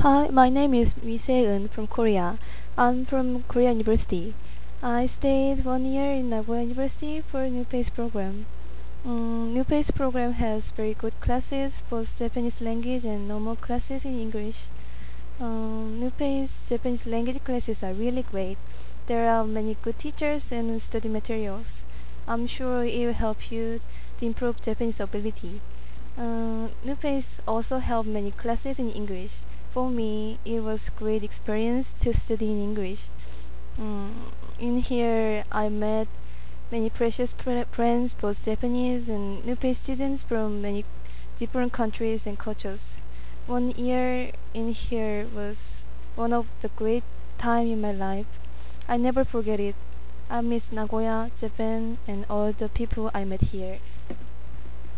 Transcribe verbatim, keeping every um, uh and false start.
Hi, my name is Mi Se-eun from Korea. I'm from Korea University. I stayed one year in Nagoya University for a New Pace program. Um, New Pace program has very good classes, both Japanese language and normal classes in English. Um, New Pace Japanese language classes are really great. There are many good teachers and study materials. I'm sure it will help you to improve Japanese ability. Uh, NewPace also held many classes in English. For me, it was great experience to study in English. Um, in here, I met many precious pr- friends, both Japanese and NewPace students from many different countries and cultures. One year in here was one of the great time in my life. I never forget it. I miss Nagoya, Japan, and all the people I met here.